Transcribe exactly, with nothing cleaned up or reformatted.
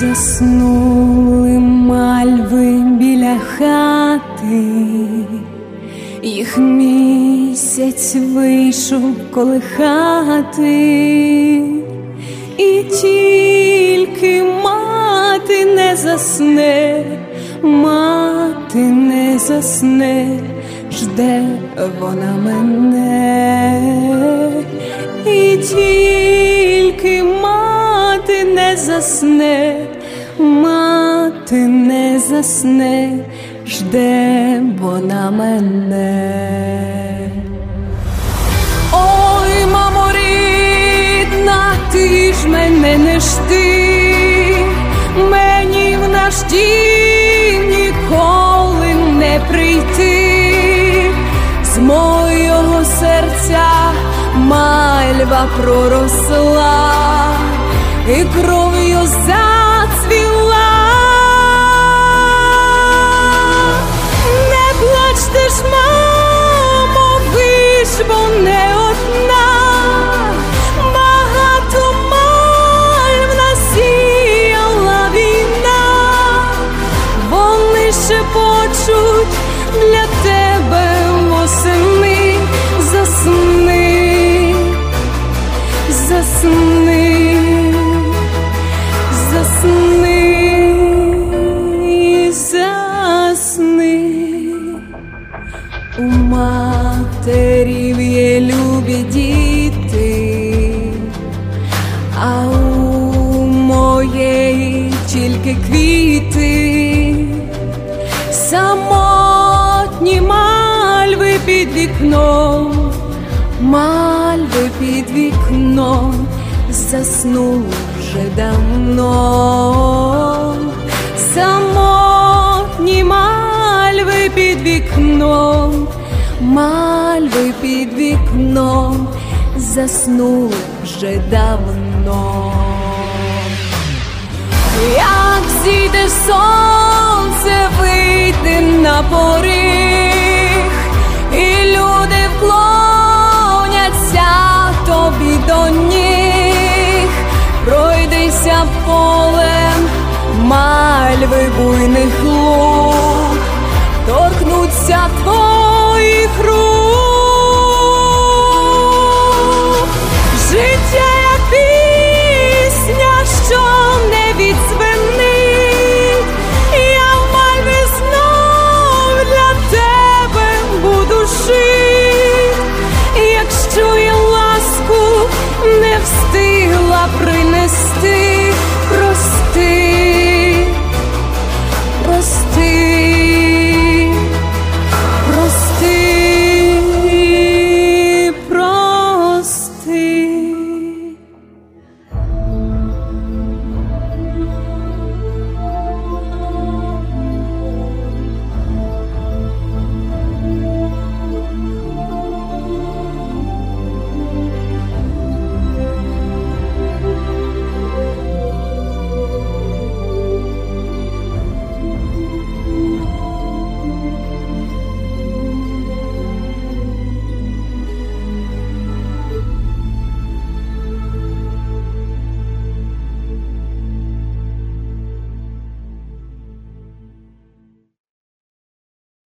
Заснули мальви біля хати, їх місяць вийшов колихати, і тільки мати не засне, мати не засне, жде вона мене, і тільки мати не засне, мати не засне, жде вона мене. Ой, мамо рідна, ти ж мене не жди, мені в наш дім ніколи не прийти, з мого серця мальва проросла і кров'ю зацвіла. Не плачте ж, мамо, ви ж бо не одна, багато мальв насіяла війна, вони шепочуть для тебе восени. Засни, засни, засни, засни. У матерів є любі діти, а у моєї тільки квіти. Самотні мальви під вікном, мальви під вікном, заснули вже давно. Самотні мальви під вікном, мальви під вікном, заснули вже давно. Як зійде сонце, вийде на поріг, і люди вклоняться тобі до ніг. Пройдися полем мальви буйних луг, торкнуться твої